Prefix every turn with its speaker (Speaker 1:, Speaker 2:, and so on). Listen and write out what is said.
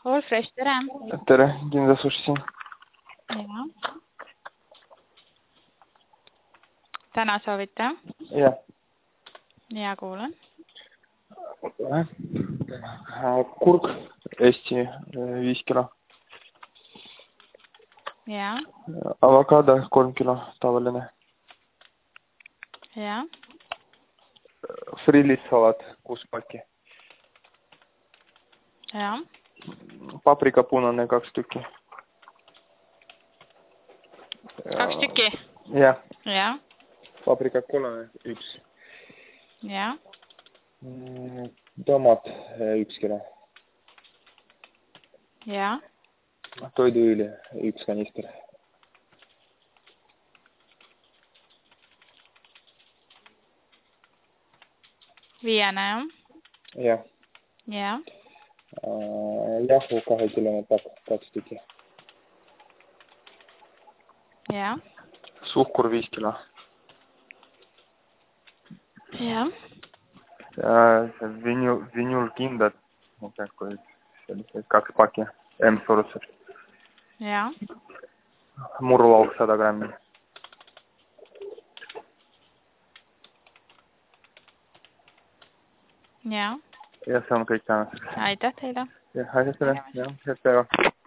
Speaker 1: All Fresh, tere!
Speaker 2: Tere, Kindasushi siin.
Speaker 1: Ja. Täna soovite?
Speaker 2: Jah.
Speaker 1: Ja kuulan.
Speaker 2: Kurk, Eesti 5 kilo.
Speaker 1: Ja.
Speaker 2: Avokado 3 kilo, tavaline.
Speaker 1: Ja.
Speaker 2: Friilissalat 6 paki.
Speaker 1: Ja.
Speaker 2: Paprika punane 2 tükki.
Speaker 1: 2 tükki?
Speaker 2: Jah.
Speaker 1: Ja.
Speaker 2: Paprika kollane 1.
Speaker 1: Ja.
Speaker 2: Tomat 1 kilo.
Speaker 1: Ja.
Speaker 2: Toiduõli 1 kanister.
Speaker 1: Viiene, jah?
Speaker 2: Jah.
Speaker 1: Ja.
Speaker 2: Jahu 2 kilone pakk 2 tükki.
Speaker 1: Ja.
Speaker 2: Suhkur 5 kilo.
Speaker 1: Ja.
Speaker 2: Vinylkindad, sellised 2 paki, M-suurused.
Speaker 1: Ja.
Speaker 2: Murulauk 100 grammi.
Speaker 1: Ja.
Speaker 2: Ja see on kõik tänaseks.
Speaker 1: Aitäh teile!
Speaker 2: Jah, aitäh teile! Jah, head päeva!